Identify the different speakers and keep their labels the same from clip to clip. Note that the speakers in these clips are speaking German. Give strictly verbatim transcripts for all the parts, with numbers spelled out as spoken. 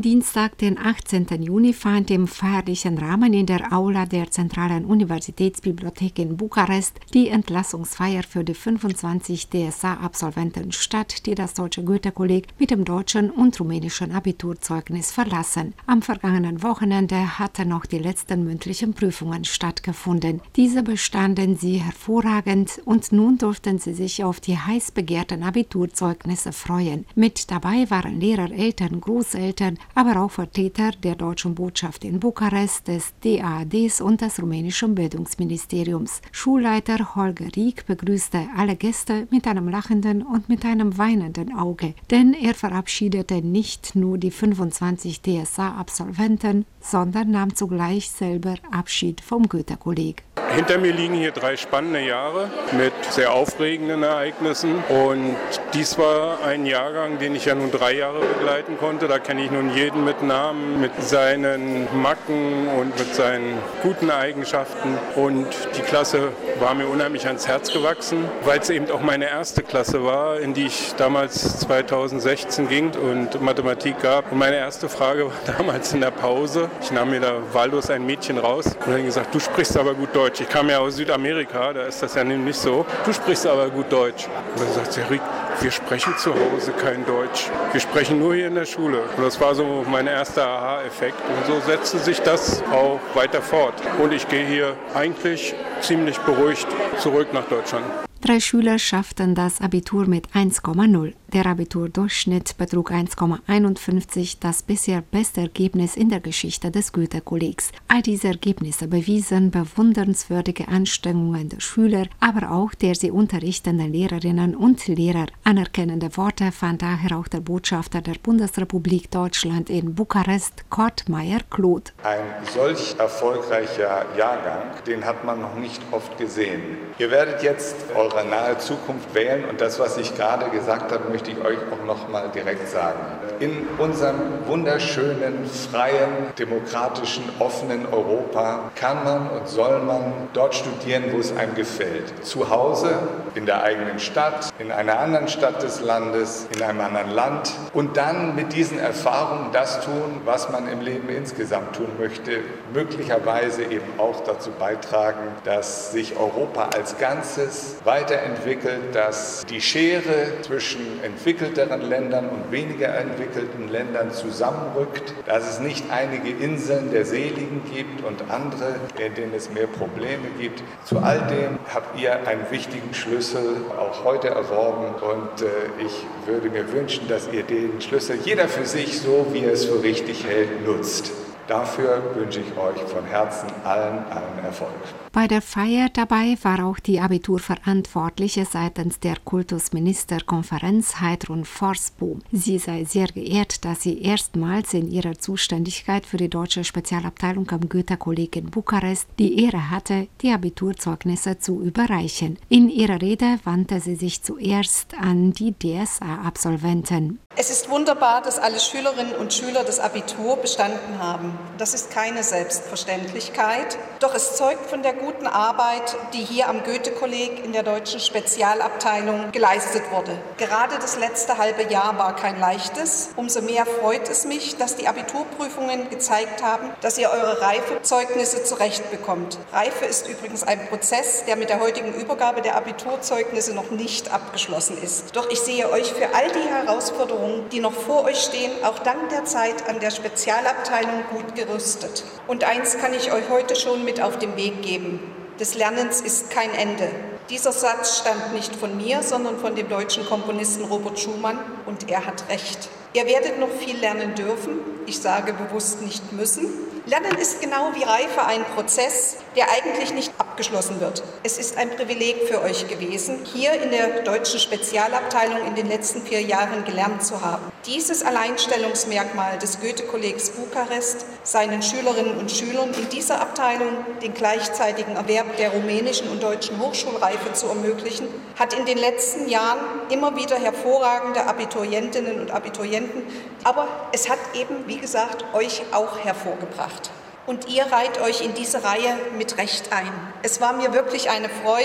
Speaker 1: Dienstag, den achtzehnten Juni, fand im feierlichen Rahmen in der Aula der Zentralen Universitätsbibliothek in Bukarest die Entlassungsfeier für die fünfundzwanzig D S A-Absolventen statt, die das Deutsche Goethe-Kolleg mit dem deutschen und rumänischen Abiturzeugnis verlassen. Am vergangenen Wochenende hatten noch die letzten mündlichen Prüfungen stattgefunden. Diese bestanden sie hervorragend und nun durften sie sich auf die heiß begehrten Abiturzeugnisse freuen. Mit dabei waren Lehrer, Eltern, Großeltern, aber auch Vertreter der Deutschen Botschaft in Bukarest, des D A Ds und des rumänischen Bildungsministeriums. Schulleiter Holger Rieck begrüßte alle Gäste mit einem lachenden und mit einem weinenden Auge, denn er verabschiedete nicht nur die fünfundzwanzig D S A-Absolventen, sondern nahm zugleich selber Abschied vom Goethe-Kolleg.
Speaker 2: Hinter mir liegen hier drei spannende Jahre mit sehr aufregenden Ereignissen und dies war ein Jahrgang, den ich ja nun drei Jahre begleiten konnte. Da kenne ich nun jeden mit Namen, mit seinen Macken und mit seinen guten Eigenschaften und die Klasse war mir unheimlich ans Herz gewachsen, weil es eben auch meine erste Klasse war, in die ich damals zweitausendsechzehn ging und Mathematik gab. Und meine erste Frage war damals in der Pause. Ich nahm mir da wahllos ein Mädchen raus und habe gesagt, du sprichst aber gut Deutsch. Ich kam ja aus Südamerika, da ist das ja nicht so. Du sprichst aber gut Deutsch. Und dann sagt sie, Rick, wir sprechen zu Hause kein Deutsch. Wir sprechen nur hier in der Schule. Und das war so mein erster Aha-Effekt. Und so setzte sich das auch weiter fort. Und ich gehe hier eigentlich ziemlich beruhigt zurück nach Deutschland.
Speaker 1: Drei Schüler schafften das Abitur mit eins Komma null. Der Abiturdurchschnitt betrug eins Komma einundfünfzig, das bisher beste Ergebnis in der Geschichte des Goethe-Kollegs. All diese Ergebnisse bewiesen bewundernswürdige Anstrengungen der Schüler, aber auch der sie unterrichtenden Lehrerinnen und Lehrer. Anerkennende Worte fand daher auch der Botschafter der Bundesrepublik Deutschland in Bukarest, Kurt Meyer-Kloth.
Speaker 3: Ein solch erfolgreicher Jahrgang, den hat man noch nicht oft gesehen. Ihr werdet jetzt eure nahe Zukunft wählen und das, was ich gerade gesagt habe, möchte ich euch auch noch mal direkt sagen. In unserem wunderschönen, freien, demokratischen, offenen Europa kann man und soll man dort studieren, wo es einem gefällt. Zu Hause, in der eigenen Stadt, in einer anderen Stadt des Landes, in einem anderen Land und dann mit diesen Erfahrungen das tun, was man im Leben insgesamt tun möchte, möglicherweise eben auch dazu beitragen, dass sich Europa als Ganzes weiterentwickelt, dass die Schere zwischen entwickelteren Ländern und weniger entwickelten Ländern zusammenrückt, dass es nicht einige Inseln der Seligen gibt und andere, in denen es mehr Probleme gibt. Zu all dem habt ihr einen wichtigen Schlüssel auch heute erworben und äh, ich würde mir wünschen, dass ihr den Schlüssel jeder für sich, so wie er es für richtig hält, nutzt. Dafür wünsche ich euch von Herzen allen, allen Erfolg.
Speaker 1: Bei der Feier dabei war auch die Abiturverantwortliche seitens der Kultusministerkonferenz Heidrun Forsboom. Sie sei sehr geehrt, dass sie erstmals in ihrer Zuständigkeit für die deutsche Spezialabteilung am Goethe-Kolleg in Bukarest die Ehre hatte, die Abiturzeugnisse zu überreichen. In ihrer Rede wandte sie sich zuerst an die D S A-Absolventen.
Speaker 4: Es ist wunderbar, dass alle Schülerinnen und Schüler das Abitur bestanden haben. Das ist keine Selbstverständlichkeit, doch es zeugt von der guten Arbeit, die hier am Goethe-Kolleg in der deutschen Spezialabteilung geleistet wurde. Gerade das letzte halbe Jahr war kein leichtes. Umso mehr freut es mich, dass die Abiturprüfungen gezeigt haben, dass ihr eure Reifezeugnisse zurechtbekommt. Reife ist übrigens ein Prozess, der mit der heutigen Übergabe der Abiturzeugnisse noch nicht abgeschlossen ist. Doch ich sehe euch für all die Herausforderungen, die noch vor euch stehen, auch dank der Zeit an der Spezialabteilung gut gerüstet. Und eins kann ich euch heute schon mit auf den Weg geben. Des Lernens ist kein Ende. Dieser Satz stammt nicht von mir, sondern von dem deutschen Komponisten Robert Schumann und er hat recht. Ihr werdet noch viel lernen dürfen, ich sage bewusst nicht müssen. Lernen ist genau wie Reife ein Prozess, der eigentlich nicht abgeschlossen wird. Es ist ein Privileg für euch gewesen, hier in der deutschen Spezialabteilung in den letzten vier Jahren gelernt zu haben. Dieses Alleinstellungsmerkmal des Goethe-Kollegs Bukarest, seinen Schülerinnen und Schülern in dieser Abteilung den gleichzeitigen Erwerb der rumänischen und deutschen Hochschulreife zu ermöglichen, hat in den letzten Jahren immer wieder hervorragende Abiturientinnen und Abiturienten, aber es hat eben, wie gesagt, euch auch hervorgebracht. Und ihr reiht euch in diese Reihe mit Recht ein. Es war mir wirklich eine Freude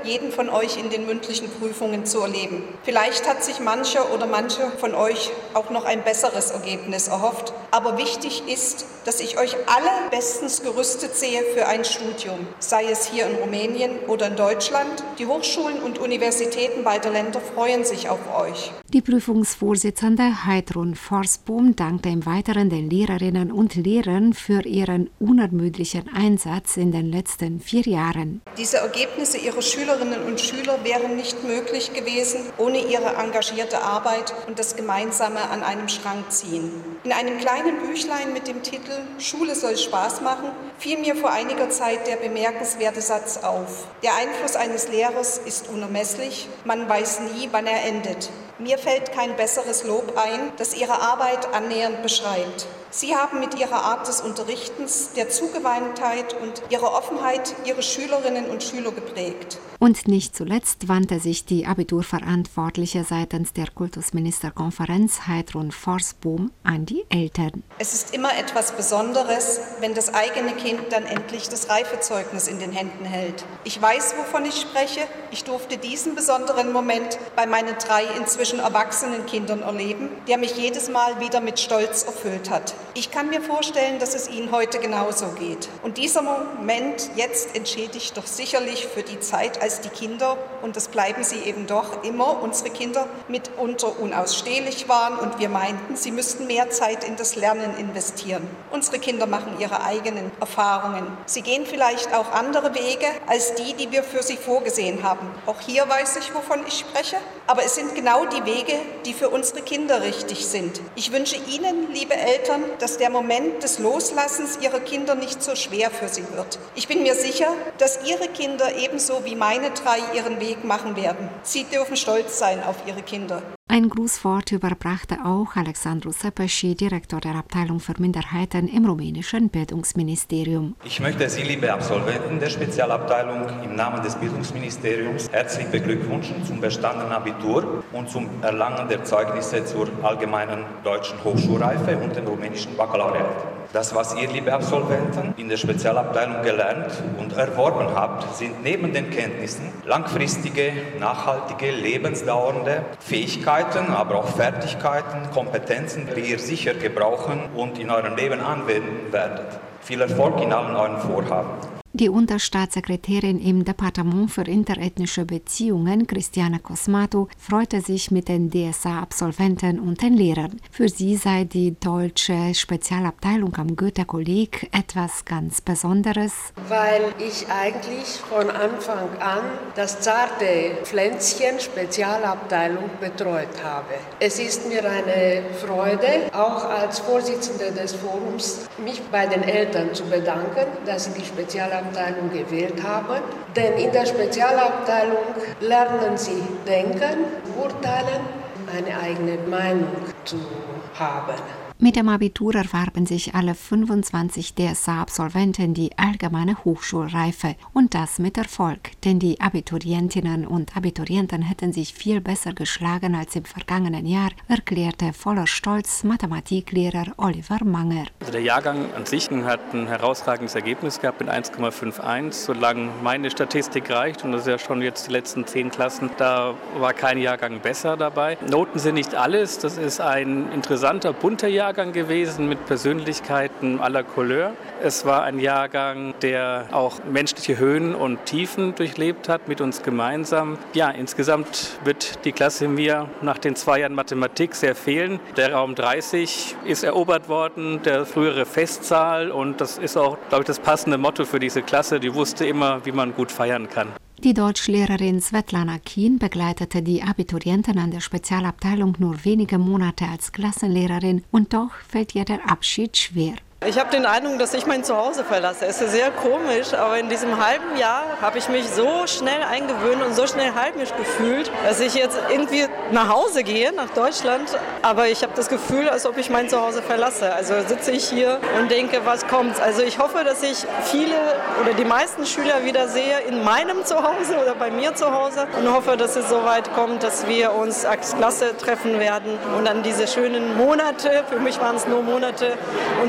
Speaker 4: jeden von euch in den mündlichen Prüfungen zu erleben. Vielleicht hat sich mancher oder manche von euch auch noch ein besseres Ergebnis erhofft. Aber wichtig ist, dass ich euch alle bestens gerüstet sehe für ein Studium, sei es hier in Rumänien oder in Deutschland. Die Hochschulen und Universitäten beider Länder freuen sich auf euch.
Speaker 1: Die Prüfungsvorsitzende Heidrun Forsboom dankte im Weiteren den Lehrerinnen und Lehrern für ihren unermüdlichen Einsatz in den letzten vier Jahren.
Speaker 4: Diese Ergebnisse ihrer Schülerinnen und Schüler wären nicht möglich gewesen ohne ihre engagierte Arbeit und das gemeinsame an einem Strang ziehen. In einem kleinen Büchlein mit dem Titel »Schule soll Spaß machen« fiel mir vor einiger Zeit der bemerkenswerte Satz auf. Der Einfluss eines Lehrers ist unermesslich, man weiß nie, wann er endet. Mir fällt kein besseres Lob ein, das Ihre Arbeit annähernd beschreibt. Sie haben mit Ihrer Art des Unterrichtens, der Zugewandtheit und Ihrer Offenheit Ihre Schülerinnen und Schüler geprägt.
Speaker 1: Und nicht zuletzt wandte sich die Abiturverantwortliche seitens der Kultusministerkonferenz Heidrun Forsboom an die Eltern.
Speaker 4: Es ist immer etwas Besonderes, wenn das eigene Kind dann endlich das Reifezeugnis in den Händen hält. Ich weiß, wovon ich spreche. Ich durfte diesen besonderen Moment bei meinen drei inzwischen erwachsenen Kindern erleben, der mich jedes Mal wieder mit Stolz erfüllt hat. Ich kann mir vorstellen, dass es Ihnen heute genauso geht. Und dieser Moment jetzt entschädigt doch sicherlich für die Zeit, als die Kinder, und das bleiben sie eben doch immer, unsere Kinder mitunter unausstehlich waren und wir meinten, sie müssten mehr Zeit in das Lernen investieren. Unsere Kinder machen ihre eigenen Erfahrungen. Sie gehen vielleicht auch andere Wege als die, die wir für sie vorgesehen haben. Auch hier weiß ich, wovon ich spreche. Aber es sind genau die Wege, die für unsere Kinder richtig sind. Ich wünsche Ihnen, liebe Eltern, dass der Moment des Loslassens Ihrer Kinder nicht so schwer für sie wird. Ich bin mir sicher, dass Ihre Kinder ebenso wie meine drei ihren Weg machen werden. Sie dürfen stolz sein auf ihre Kinder.
Speaker 1: Ein Grußwort überbrachte auch Alexandru Sepeschi, Direktor der Abteilung für Minderheiten im rumänischen Bildungsministerium.
Speaker 5: Ich möchte Sie, liebe Absolventen der Spezialabteilung, im Namen des Bildungsministeriums herzlich beglückwünschen zum bestandenen Abitur und zum Erlangen der Zeugnisse zur allgemeinen deutschen Hochschulreife und dem rumänischen Baccalaureat. Das, was ihr, liebe Absolventen, in der Spezialabteilung gelernt und erworben habt, sind neben den Kenntnissen langfristige, nachhaltige, lebensdauernde Fähigkeiten, aber auch Fertigkeiten, Kompetenzen, die ihr sicher gebrauchen und in eurem Leben anwenden werdet. Viel Erfolg in allen euren Vorhaben.
Speaker 1: Die Unterstaatssekretärin im Departement für interethnische Beziehungen, Cristiana Cosmatu, freute sich mit den D S A-Absolventen und den Lehrern. Für sie sei die deutsche Spezialabteilung am Goethe-Kolleg etwas ganz Besonderes.
Speaker 6: Weil ich eigentlich von Anfang an das zarte Pflänzchen Spezialabteilung betreut habe. Es ist mir eine Freude, auch als Vorsitzende des Forums, mich bei den Eltern zu bedanken, dass sie die Spezialabteilung gewählt haben, denn in der Spezialabteilung lernen sie denken, urteilen, eine eigene Meinung zu haben.
Speaker 1: Mit dem Abitur erwarben sich alle fünfundzwanzig D S A-Absolventen die allgemeine Hochschulreife und das mit Erfolg, denn die Abiturientinnen und Abiturienten hätten sich viel besser geschlagen als im vergangenen Jahr, erklärte voller Stolz Mathematiklehrer Oliver Manger.
Speaker 7: Also der Jahrgang an sich hat ein herausragendes Ergebnis gehabt mit eins Komma einundfünfzig, solange meine Statistik reicht, und das ist ja schon jetzt die letzten zehn Klassen, da war kein Jahrgang besser dabei. Noten sind nicht alles, das ist ein interessanter, bunter Jahrgang gewesen mit Persönlichkeiten aller Couleur. Es war ein Jahrgang, der auch menschliche Höhen und Tiefen durchlebt hat mit uns gemeinsam. Ja, insgesamt wird die Klasse mir nach den zwei Jahren Mathematik sehr fehlen. Der Raum dreißig ist erobert worden, der frühere Festsaal, und das ist auch, glaube ich, das passende Motto für diese Klasse. Die wusste immer, wie man gut feiern kann.
Speaker 1: Die Deutschlehrerin Svetlana Kien begleitete die Abiturienten an der Spezialabteilung nur wenige Monate als Klassenlehrerin, und doch fällt ihr der Abschied schwer.
Speaker 8: Ich habe den Eindruck, dass ich mein Zuhause verlasse. Es ist sehr komisch, aber in diesem halben Jahr habe ich mich so schnell eingewöhnt und so schnell heimisch gefühlt, dass ich jetzt irgendwie nach Hause gehe, nach Deutschland, aber ich habe das Gefühl, als ob ich mein Zuhause verlasse. Also sitze ich hier und denke, was kommt? Also ich hoffe, dass ich viele oder die meisten Schüler wieder sehe in meinem Zuhause oder bei mir zu Hause, und hoffe, dass es so weit kommt, dass wir uns als Klasse treffen werden und an diese schönen Monate, für mich waren es nur Monate, uns erinnern,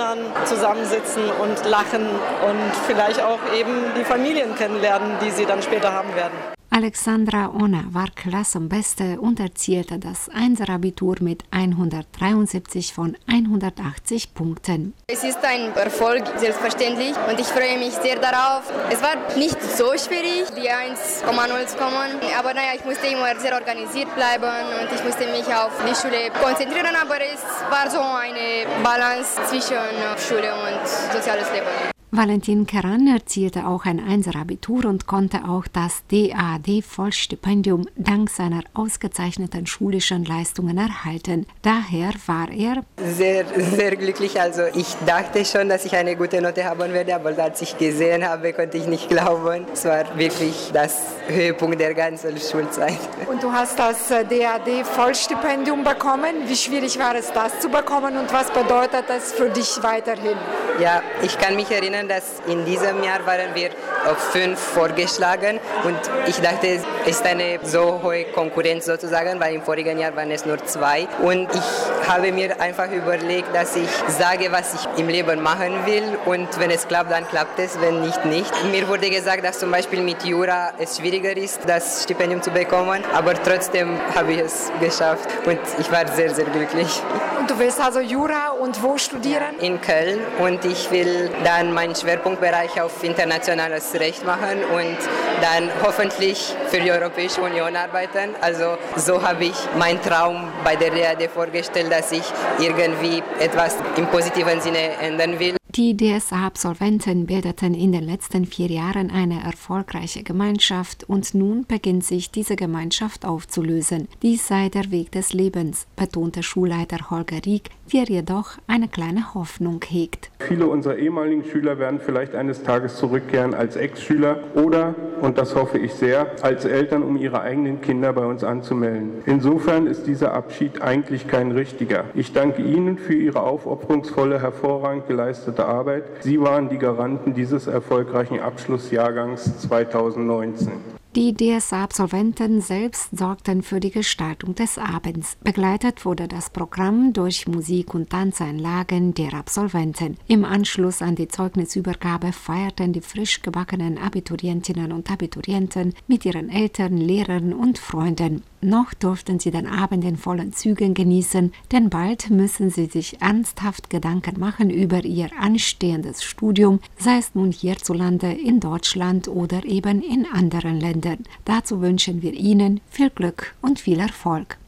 Speaker 8: Kindern zusammensitzen und lachen und vielleicht auch eben die Familien kennenlernen, die sie dann später haben werden.
Speaker 1: Alexandra Ona war Klassenbeste und erzielte das Einser-Abitur mit hundertdreiundsiebzig von hundertachtzig Punkten.
Speaker 9: Es ist ein Erfolg, selbstverständlich, und ich freue mich sehr darauf. Es war nicht so schwierig, die eins Komma null zu kommen, aber naja, ich musste immer sehr organisiert bleiben und ich musste mich auf die Schule konzentrieren, aber es war so eine Balance zwischen Schule und soziales Leben.
Speaker 1: Valentin Keran erzielte auch ein Einser-Abitur und konnte auch das D A D-Vollstipendium dank seiner ausgezeichneten schulischen Leistungen erhalten. Daher war er
Speaker 10: sehr, sehr glücklich. Also ich dachte schon, dass ich eine gute Note haben werde, aber als ich gesehen habe, konnte ich nicht glauben. Es war wirklich das Höhepunkt der ganzen Schulzeit.
Speaker 11: Und du hast das D A D-Vollstipendium bekommen. Wie schwierig war es, das zu bekommen, und was bedeutet das für dich weiterhin?
Speaker 10: Ja, ich kann mich erinnern, dass in diesem Jahr waren wir auf fünf vorgeschlagen und ich dachte, es ist eine so hohe Konkurrenz sozusagen, weil im vorigen Jahr waren es nur zwei, und ich habe mir einfach überlegt, dass ich sage, was ich im Leben machen will, und wenn es klappt, dann klappt es, wenn nicht, nicht. Mir wurde gesagt, dass zum Beispiel mit Jura es schwieriger ist, das Stipendium zu bekommen, aber trotzdem habe ich es geschafft und ich war sehr, sehr glücklich.
Speaker 11: Und du willst also Jura und wo studieren?
Speaker 10: In Köln, und ich will dann meinen Schwerpunktbereich auf internationales Recht machen und dann hoffentlich für die Europäische Union arbeiten. Also so habe ich meinen Traum bei der D A D vorgestellt, dass ich irgendwie etwas im positiven Sinne ändern will.
Speaker 1: Die D S A-Absolventen bildeten in den letzten vier Jahren eine erfolgreiche Gemeinschaft und nun beginnt sich diese Gemeinschaft aufzulösen. Dies sei der Weg des Lebens, betonte Schulleiter Holger Rieck, der jedoch eine kleine Hoffnung hegt.
Speaker 2: Viele unserer ehemaligen Schüler werden vielleicht eines Tages zurückkehren als Ex-Schüler oder, und das hoffe ich sehr, als Eltern, um ihre eigenen Kinder bei uns anzumelden. Insofern ist dieser Abschied eigentlich kein richtiger. Ich danke Ihnen für Ihre aufopferungsvolle, hervorragend geleistete Arbeit. Sie waren die Garanten dieses erfolgreichen Abschlussjahrgangs zweitausendneunzehn.
Speaker 1: Die D S A-Absolventen selbst sorgten für die Gestaltung des Abends. Begleitet wurde das Programm durch Musik- und Tanzeinlagen der Absolventen. Im Anschluss an die Zeugnisübergabe feierten die frisch gebackenen Abiturientinnen und Abiturienten mit ihren Eltern, Lehrern und Freunden. Noch durften sie den Abend in vollen Zügen genießen, denn bald müssen sie sich ernsthaft Gedanken machen über ihr anstehendes Studium, sei es nun hierzulande, in Deutschland oder eben in anderen Ländern. Dazu wünschen wir Ihnen viel Glück und viel Erfolg.